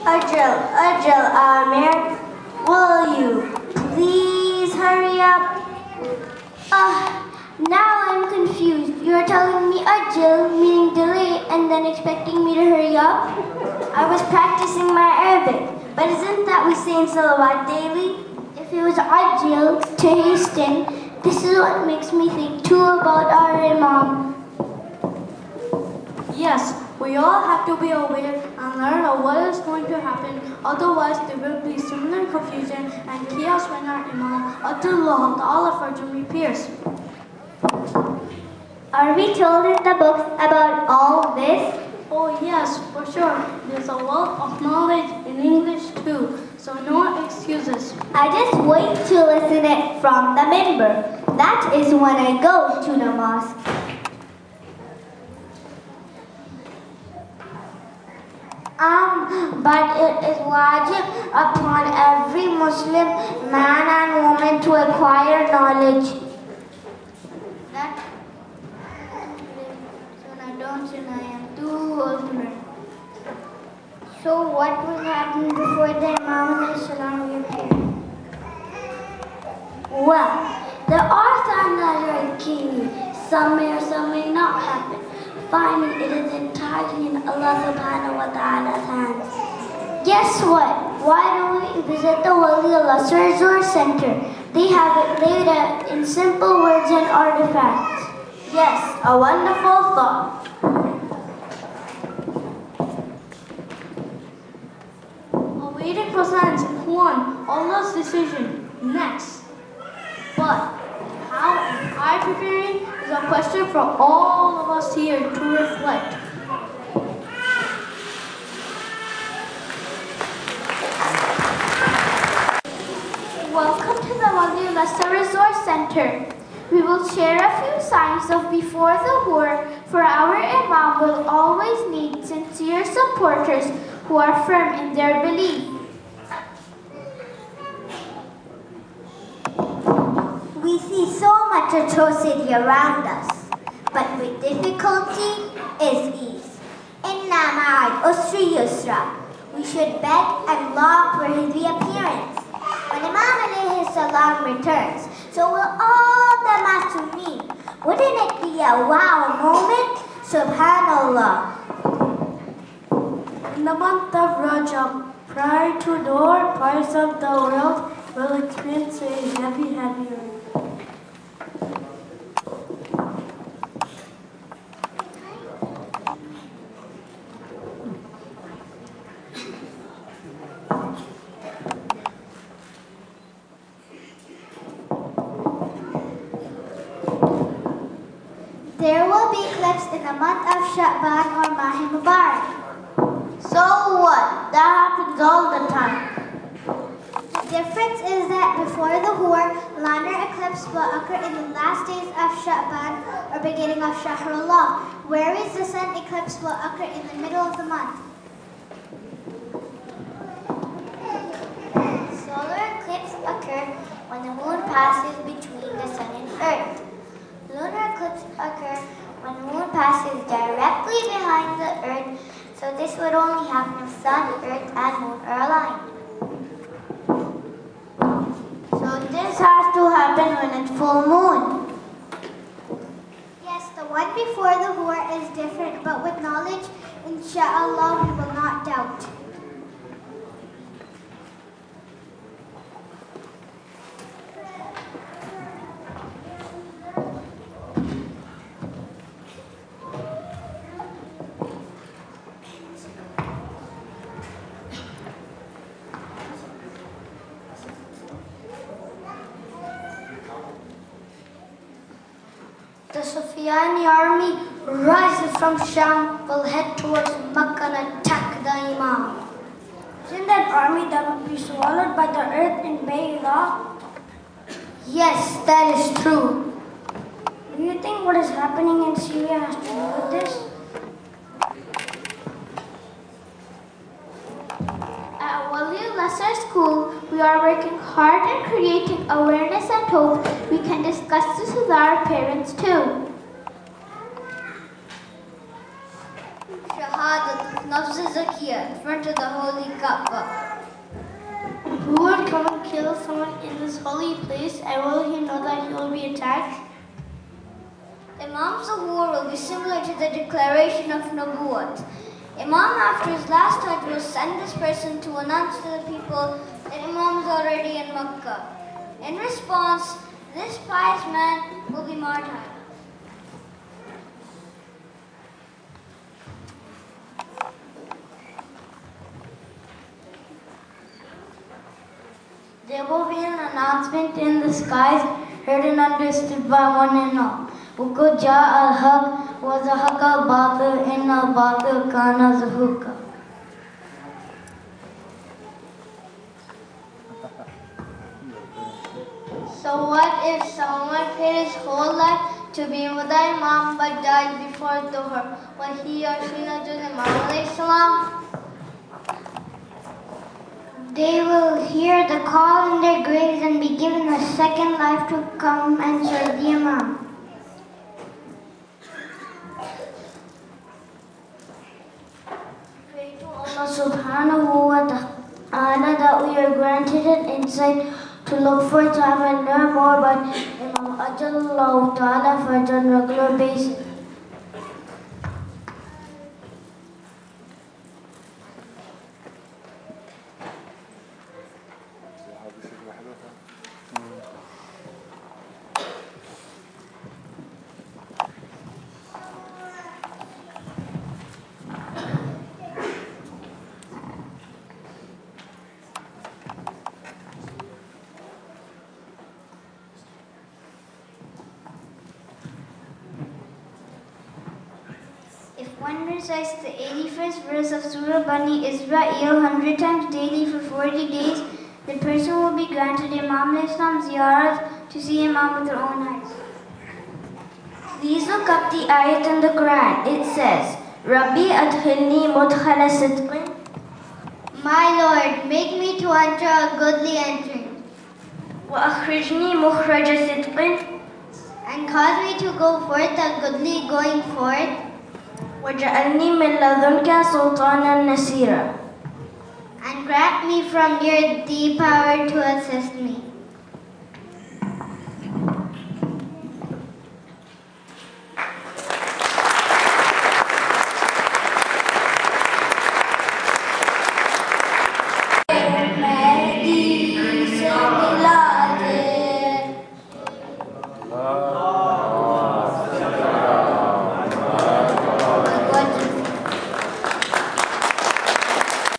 Ajal, Ajal, Amir, will you please hurry up? Now I'm confused. You're telling me Ajal, meaning delay, and then expecting me to hurry up? I was practicing my Arabic, but isn't that we say in Salawat daily? If it was Ajal, to hasten, this is what makes me think too about our Imam. Yes, we all have to be aware and learn of what is going to happen, otherwise there will be similar confusion and chaos when our Imam Abdullah Ta'ala Fajr appears. Are we told in the books about all this? Oh yes, for sure. There's a wealth of knowledge in English too, so no excuses. I just wait to listen it from the minbar. That is when I go to the mosque. But it is wajib upon every Muslim man and woman to acquire knowledge. I am too old to learn. So what will happen before the Imam reappear? Well, there are some that are key. Some may or some may not happen. Finally, it is entirely in Allah subhanahu wa ta'ala's hands. Guess what? Why don't we visit the Wali al-Asr Resource Center? They have it laid out in simple words and artifacts. Yes, a wonderful thought. Awaiting for signs, one, Allah's decision, next. But how am I preparing is a question for all of us here to reflect. Welcome to the Wali al-Asr Resource Center. We will share a few signs of before the war, for our Imam will always need sincere supporters who are firm in their belief. We see so much atrocity around us, but with difficulty is ease. Inna ma'al usri yusra. We should beg and long for his reappearance. When Imam alayhi salam returns, so will all the Masumi. Wouldn't it be a wow moment? Subhanallah. In the month of Rajab, prior to the war, parts of the world will experience a heavy rain. There will be eclipse in the month of Sha'ban or Mahi Mubarak. So what? That happens all the time. The difference is that before the war, lunar eclipse will occur in the last days of Sha'ban or beginning of Shahrullah, whereas the sun eclipse will occur in the middle of the month. Solar eclipse occur when the moon passes between the sun and earth. Lunar eclipse occur when the moon passes directly behind the earth, so this would only happen if sun, earth, and moon are aligned. So this has to happen when it's full moon. Yes, the one before the war is different, but with knowledge, inshallah, we will not doubt. The Sufyani army rises from Sham, will head towards Makkah and attack the Imam. Isn't that army that would be swallowed by the earth in Bayla? Yes, that is true. Do you think what is happening in Syria has to do with this? At Wali al-Asr School, we are working hard and creating awareness and hope we can discuss this with our parents too. Shahadat nafs to Zakiya in front of the holy Kaaba. Who would come and kill someone in this holy place, and will he know that he will be attacked? Imam Zuhur will be similar to the declaration of Nubuwwat. Imam, after his last Hajj, will send this person to announce to the people that Imam is already in Makkah. In response, this pious man will be martyred. There will be an announcement in the skies, heard and understood by one and all. وَقُدْ جَاءَ الْحَقُّ وَزَهَقَ الْبَاطِلُ إِنَّ الْبَاطِلَ كَانَ زَهُوقًا. So what if someone paid his whole life to be with the Imam but died before Dhuhr? Will he or she not do the Imam alayhi salam? They will hear the call in their graves and be given a second life to come and serve the Imam. Pray to Allah subhanahu wa ta'ala that we are granted an insight to look for time and learn more about Imam Ajallahu Ta'ala for a regular basis. If one recites the 81st verse of Surah Bani Israel 100 times daily for 40 days, the person will be granted Imam Islam ziyarat to see Imam with their own eyes. Please look up the ayat in the Quran. It says, Rabbi adkhilni mudkhala sidqin. My Lord, make me to enter a goodly entering. Wa akhrijni mukhraja sidqin. And cause me to go forth a goodly going forth. وَجَعَلْنِي مِنْ لَدُنْكَ سُلْطَانًا نَصِيرًا. And grant me from your deep power to assist me.